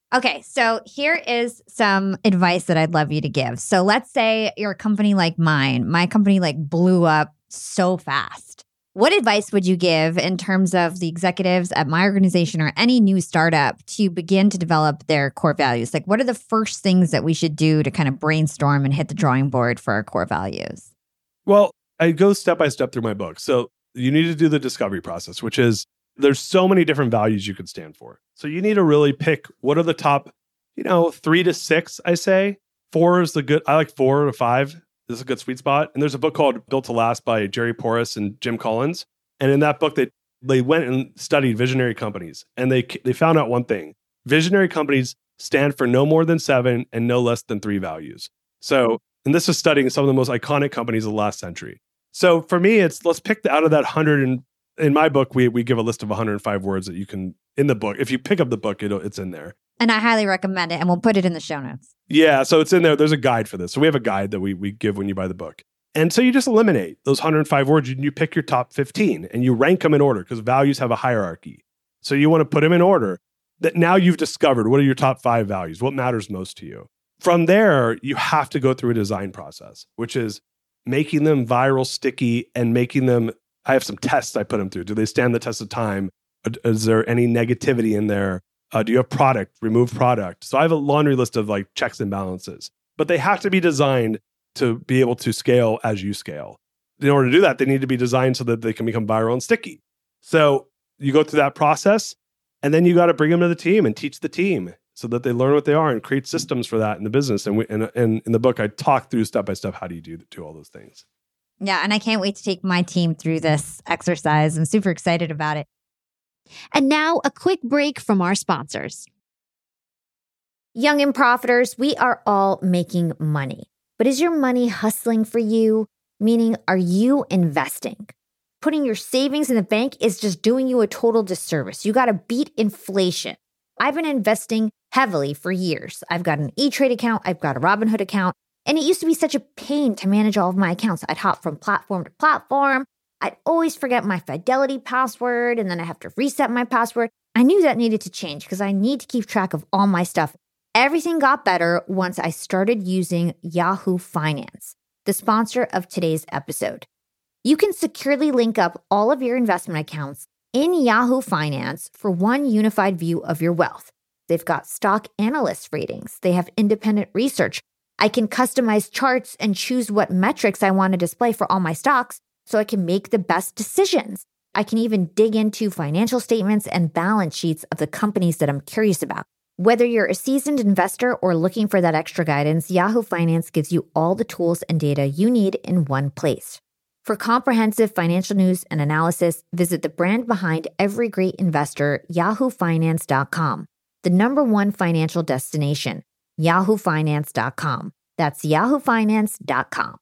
Okay, so here is some advice that I'd love you to give. So let's say you're a company like mine. My company like blew up so fast. What advice would you give in terms of the executives at my organization or any new startup to begin to develop their core values? Like, what are the first things that we should do to kind of brainstorm and hit the drawing board for our core values? Well, I go step by step through my book. So you need to do the discovery process, which is there's so many different values you could stand for. So you need to really pick what are the top, you know, three to six, I say. Four is the good, I like four to five. This is a good sweet spot. And there's a book called Built to Last by Jerry Porras and Jim Collins. And in that book, they they went and studied visionary companies. And they they found out one thing. Visionary companies stand for no more than seven and no less than three values. So, and this is studying some of the most iconic companies of the last century. So for me, it's let's pick the, out of that one hundred. And in my book, we we give a list of one hundred five words that you can, in the book. If you pick up the book, it'll, it's in there. And I highly recommend it. And we'll put it in the show notes. Yeah, so it's in there. There's a guide for this. So we have a guide that we we give when you buy the book. And so you just eliminate those one hundred five words and you pick your top fifteen and you rank them in order because values have a hierarchy. So you want to put them in order that now you've discovered what are your top five values, what matters most to you. From there, you have to go through a design process, which is making them viral, sticky, and making them, I have some tests I put them through. Do they stand the test of time? Is there any negativity in there? Uh, do you have product, remove product? So I have a laundry list of like checks and balances, but they have to be designed to be able to scale as you scale. In order to do that, they need to be designed so that they can become viral and sticky. So you go through that process and then you got to bring them to the team and teach the team so that they learn what they are and create systems for that in the business. And, we, and, and in the book, I talk through step by step, how do you do, do all those things? Yeah, and I can't wait to take my team through this exercise. I'm super excited about it. And now a quick break from our sponsors. Young and Profiters, we are all making money. But is your money hustling for you? Meaning, are you investing? Putting your savings in the bank is just doing you a total disservice. You got to beat inflation. I've been investing heavily for years. I've got an E-Trade account. I've got a Robinhood account. And it used to be such a pain to manage all of my accounts. I'd hop from platform to platform. I'd always forget my Fidelity password, and then I have to reset my password. I knew that needed to change because I need to keep track of all my stuff. Everything got better once I started using Yahoo Finance, the sponsor of today's episode. You can securely link up all of your investment accounts in Yahoo Finance for one unified view of your wealth. They've got stock analyst ratings. They have independent research. I can customize charts and choose what metrics I want to display for all my stocks, so I can make the best decisions. I can even dig into financial statements and balance sheets of the companies that I'm curious about. Whether you're a seasoned investor or looking for that extra guidance, Yahoo Finance gives you all the tools and data you need in one place. For comprehensive financial news and analysis, visit the brand behind every great investor, yahoo finance dot com, the number one financial destination, yahoo finance dot com. That's yahoo finance dot com.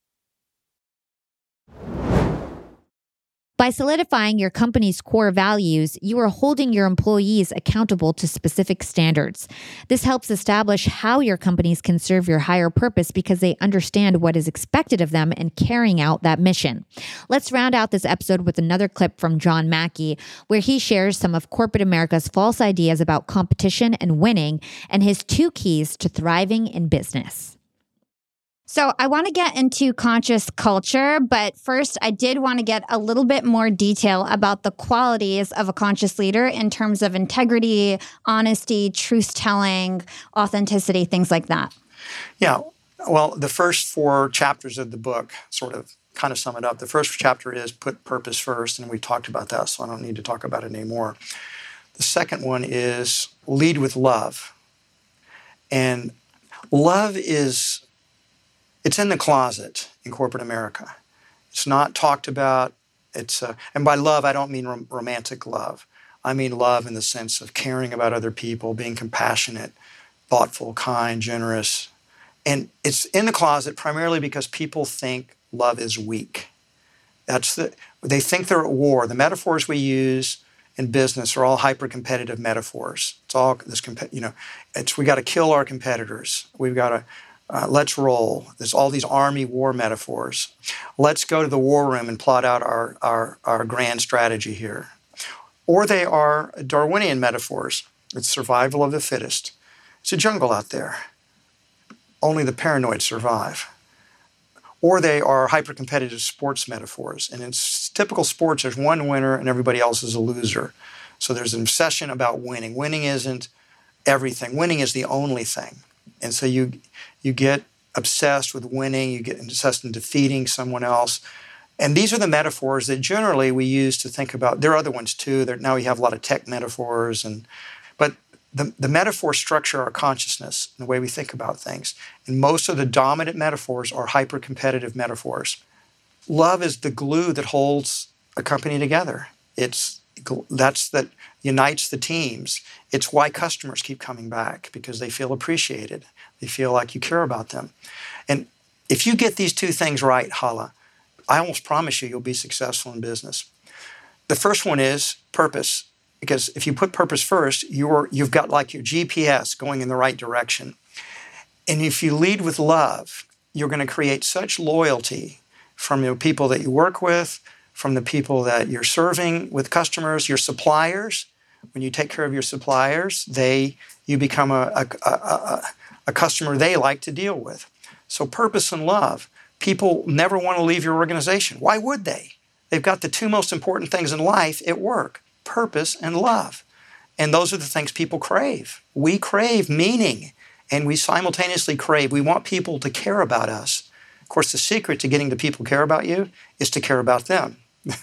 By solidifying your company's core values, you are holding your employees accountable to specific standards. This helps establish how your companies can serve your higher purpose because they understand what is expected of them in carrying out that mission. Let's round out this episode with another clip from John Mackey, where he shares some of corporate America's false ideas about competition and winning and his two keys to thriving in business. So I want to get into conscious culture, but first I did want to get a little bit more detail about the qualities of a conscious leader in terms of integrity, honesty, truth-telling, authenticity, things like that. Yeah. Well, the first four chapters of the book sort of kind of sum it up. The first chapter is put purpose first, and we talked about that, so I don't need to talk about it anymore. The second one is lead with love. And love is... it's in the closet in corporate America. It's not talked about. It's uh, and by love, I don't mean rom- romantic love. I mean love in the sense of caring about other people, being compassionate, thoughtful, kind, generous. And it's in the closet primarily because people think love is weak. That's the they think they're at war. The metaphors we use in business are all hyper-competitive metaphors. It's all this, you know, it's we got to kill our competitors. We've got to Uh, let's roll. There's all these army war metaphors. Let's go to the war room and plot out our, our, our grand strategy here. Or they are Darwinian metaphors. It's survival of the fittest. It's a jungle out there. Only the paranoid survive. Or they are hyper-competitive sports metaphors. And in typical sports, there's one winner and everybody else is a loser. So there's an obsession about winning. Winning isn't everything. Winning is the only thing. And so you you get obsessed with winning, you get obsessed in defeating someone else. And these are the metaphors that generally we use to think about. There are other ones too. There, now we have a lot of tech metaphors. and But the, the metaphors structure our consciousness and the way we think about things. And most of the dominant metaphors are hyper-competitive metaphors. Love is the glue that holds a company together. It's That's that unites the teams. It's why customers keep coming back, because they feel appreciated. They feel like you care about them. And if you get these two things right, Hala, I almost promise you you'll be successful in business. The first one is purpose, because if you put purpose first, you're, you've got like your G P S going in the right direction. And if you lead with love, you're going to create such loyalty from the people that you work with, from the people that you're serving with customers, your suppliers. When you take care of your suppliers, they you become a, a, a, a, a customer they like to deal with. So purpose and love. People never want to leave your organization. Why would they? They've got the two most important things in life at work, purpose and love. And those are the things people crave. We crave meaning, and we simultaneously crave. We want people to care about us. Of course, the secret to getting the people to care about you is to care about them.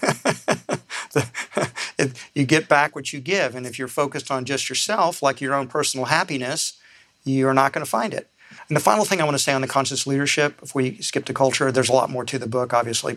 You get back what you give. And if you're focused on just yourself, like your own personal happiness, you're not going to find it. And the final thing I want to say on the conscious leadership, before we skip to culture, there's a lot more to the book, obviously.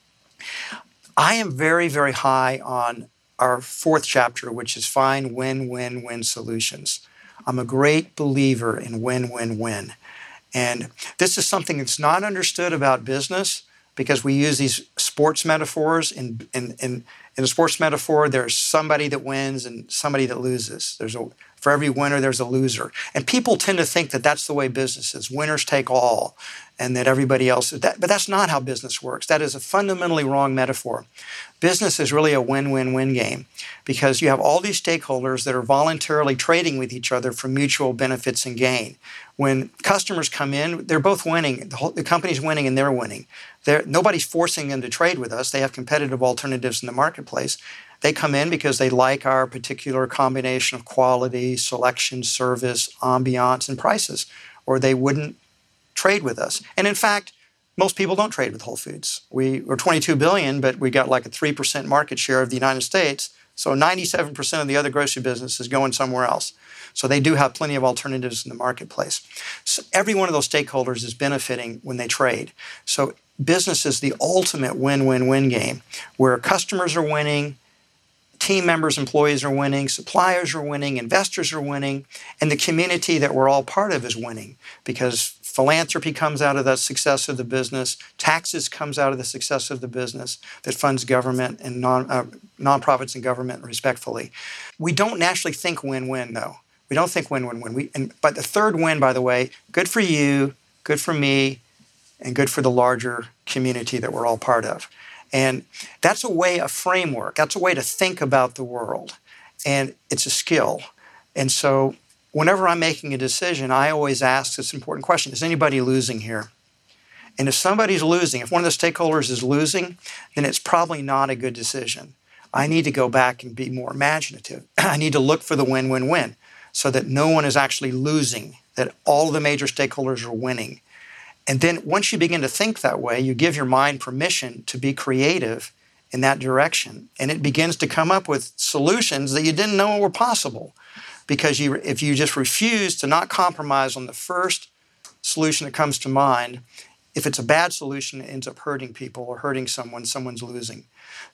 I am very, very high on our fourth chapter, which is find win-win-win solutions. I'm a great believer in win-win-win. And this is something that's not understood about business, because we use these sports metaphors. In, in, in, in a sports metaphor, there's somebody that wins and somebody that loses. There's a, for every winner, there's a loser. And people tend to think that that's the way business is. Winners take all, and that everybody else is that. But that's not how business works. That is a fundamentally wrong metaphor. Business is really a win-win-win game, because you have all these stakeholders that are voluntarily trading with each other for mutual benefits and gain. When customers come in, they're both winning. The, whole, the company's winning and they're winning. They're, nobody's forcing them to trade with us. They have competitive alternatives in the marketplace. They come in because they like our particular combination of quality, selection, service, ambiance, and prices, or they wouldn't trade with us. And in fact, most people don't trade with Whole Foods. We, we're twenty-two billion dollars, but we got like a three percent market share of the United States. So ninety-seven percent of the other grocery business is going somewhere else. So they do have plenty of alternatives in the marketplace. So every one of those stakeholders is benefiting when they trade. So business is the ultimate win-win-win game, where customers are winning, team members, employees are winning, suppliers are winning, investors are winning, and the community that we're all part of is winning, because philanthropy comes out of the success of the business, taxes comes out of the success of the business that funds government and non, uh, nonprofits and government respectfully. We don't naturally think win-win, though. We don't think win-win-win. We, and, but the third win, by the way, good for you, good for me, and good for the larger community that we're all part of. And that's a way, a framework. That's a way to think about the world. And it's a skill. And so whenever I'm making a decision, I always ask this important question: is anybody losing here? And if somebody's losing, if one of the stakeholders is losing, then it's probably not a good decision. I need to go back and be more imaginative. I need to look for the win-win-win, so that no one is actually losing, that all of the major stakeholders are winning. And then once you begin to think that way, you give your mind permission to be creative in that direction. And it begins to come up with solutions that you didn't know were possible. Because you, if you just refuse to not compromise on the first solution that comes to mind, if it's a bad solution, it ends up hurting people or hurting someone, someone's losing.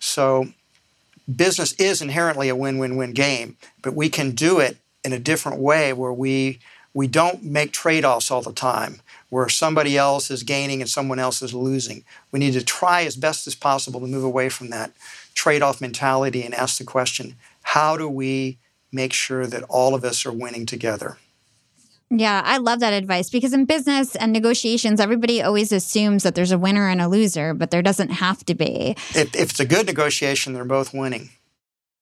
So business is inherently a win-win-win game, but we can do it in a different way, where we we don't make trade-offs all the time, where somebody else is gaining and someone else is losing. We need to try as best as possible to move away from that trade-off mentality and ask the question, how do we make sure that all of us are winning together? Yeah, I love that advice, because in business and negotiations, everybody always assumes that there's a winner and a loser, but there doesn't have to be. If, if it's a good negotiation, they're both winning.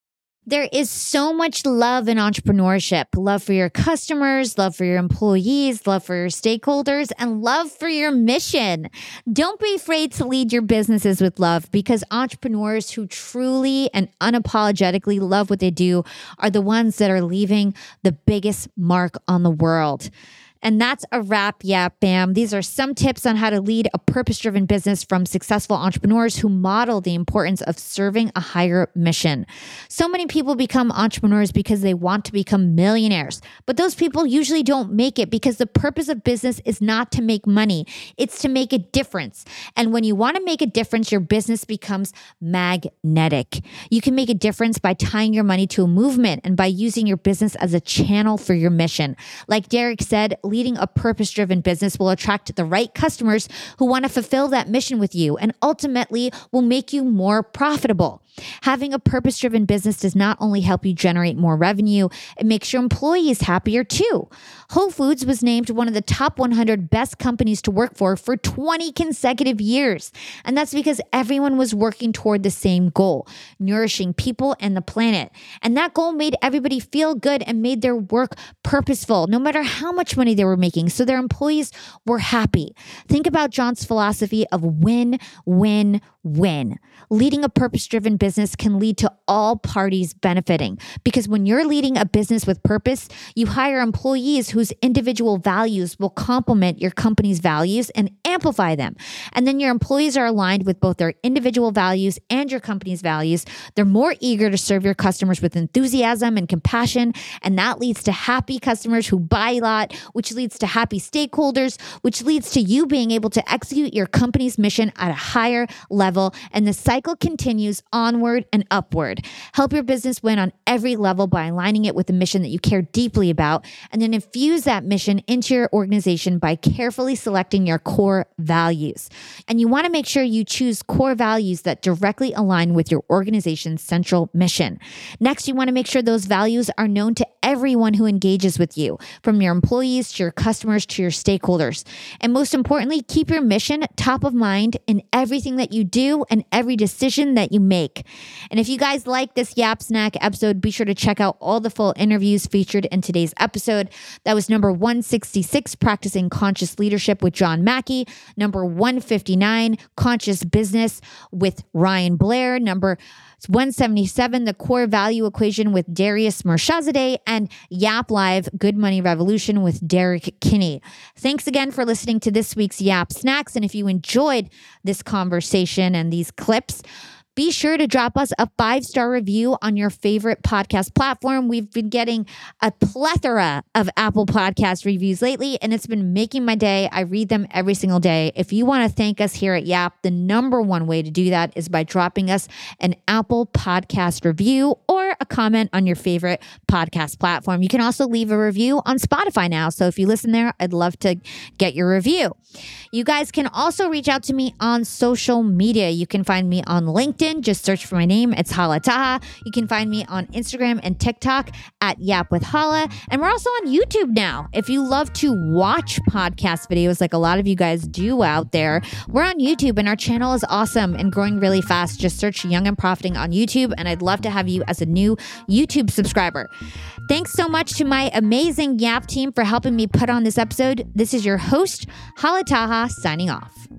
There is so much love in entrepreneurship. Love for your customers, love for your employees, love for your stakeholders, and love for your mission. Don't be afraid to lead your businesses with love, because entrepreneurs who truly and unapologetically love what they do are the ones that are leaving the biggest mark on the world. And that's a wrap, Yap Bam. These are some tips on how to lead a purpose-driven business from successful entrepreneurs who model the importance of serving a higher mission. So many people become entrepreneurs because they want to become millionaires, but those people usually don't make it because the purpose of business is not to make money. It's to make a difference. And when you want to make a difference, your business becomes magnetic. You can make a difference by tying your money to a movement and by using your business as a channel for your mission. Like Derek said, leading a purpose-driven business will attract the right customers who want to fulfill that mission with you and ultimately will make you more profitable. Having a purpose-driven business does not only help you generate more revenue, it makes your employees happier too. Whole Foods was named one of the top one hundred best companies to work for for twenty consecutive years. And that's because everyone was working toward the same goal, nourishing people and the planet. And that goal made everybody feel good and made their work purposeful, no matter how much money they were making. So their employees were happy. Think about John's philosophy of win, win, win. Leading a purpose-driven business can lead to all parties benefiting, because when you're leading a business with purpose, you hire employees whose individual values will complement your company's values and amplify them. And then your employees are aligned with both their individual values and your company's values. They're more eager to serve your customers with enthusiasm and compassion, and that leads to happy customers who buy a lot, which leads to happy stakeholders, which leads to you being able to execute your company's mission at a higher level. And the cycle continues onward and upward. Help your business win on every level by aligning it with the mission that you care deeply about, and then infuse that mission into your organization by carefully selecting your core values. And you want to make sure you choose core values that directly align with your organization's central mission. Next, you want to make sure those values are known to everyone who engages with you, from your employees to your customers to your stakeholders. And most importantly, keep your mission top of mind in everything that you do and every decision that you make. And if you guys like this Yap Snack episode, be sure to check out all the full interviews featured in today's episode. That was number one sixty-six, Practicing Conscious Leadership with John Mackey. Number one fifty-nine, Conscious Business with Ryan Blair. Number one seventy-seven, The Core Value Equation with Darius Mirshahzadeh, and Yap Live, Good Money Revolution with Derek Kinney. Thanks again for listening to this week's Yap Snacks. And if you enjoyed this conversation and these clips, be sure to drop us a five-star review on your favorite podcast platform. We've been getting a plethora of Apple Podcast reviews lately, and it's been making my day. I read them every single day. If you want to thank us here at Yap, the number one way to do that is by dropping us an Apple Podcast review or a comment on your favorite podcast platform. You can also leave a review on Spotify now. So if you listen there, I'd love to get your review. You guys can also reach out to me on social media. You can find me on LinkedIn. Just search for my name. It's Hala Taha. You can find me on Instagram and TikTok at Yap with Hala. And we're also on YouTube now. If you love to watch podcast videos like a lot of you guys do out there, we're on YouTube and our channel is awesome and growing really fast. Just search Young and Profiting on YouTube, and I'd love to have you as a new YouTube subscriber. Thanks so much to my amazing Yap team for helping me put on this episode. This is your host, Hala Taha, signing off.